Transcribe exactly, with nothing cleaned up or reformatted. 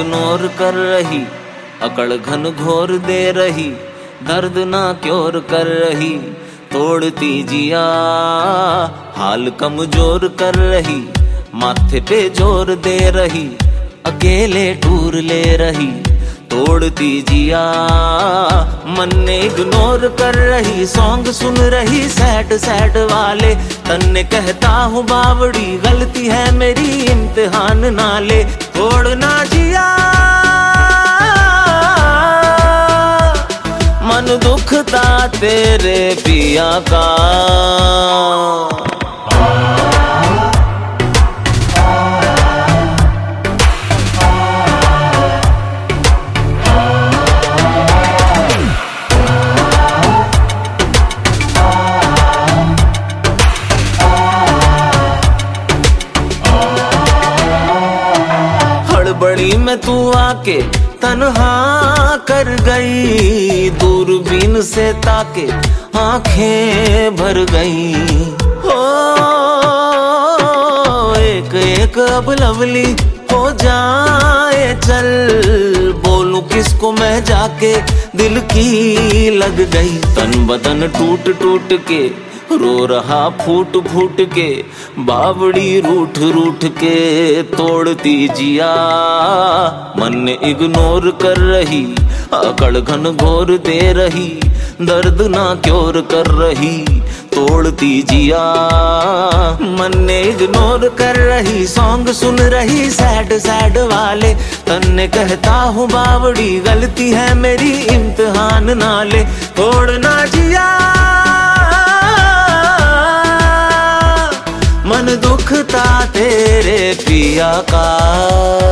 Ignore कर रही, अकड़ घन घोर दे रही, दर्द ना क्योर कर रही, तोड़ती जिया हाल कमजोर कर रही, माथे पे जोर दे रही, अकेले टूर ले रही, तोड़ती जिया मन ने इग्नोर कर रही, सॉन्ग सुन रही सैड सैड वाले, तन ने कहता हूँ बावड़ी गलती है मेरी इम्तिहान ना ले, तोड़ना जिया मन दुखता तेरे पिया का। बड़ी में तू आके तन्हा कर गई, दूरबीन से ताके आंखें भर गई, हो एक एक अब लवली हो जाए चल, बोलूं किसको मैं जाके दिल की लग गई, तन बदन टूट टूट के रो रहा फूट फूट के, बावड़ी रूठ रूठ के, तोड़ती जिया मन ने इग्नोर कर रही, अकड़ घन घोर दे रही, दर्द ना क्योर कर रही, तोड़ती जिया मन ने इग्नोर कर रही, सॉन्ग सुन रही सैड सैड वाले, तन ने कहता हूँ बावड़ी गलती है मेरी इम्तिहान ना ले, तोड़ना जिया मन दुखता तेरे पिया का।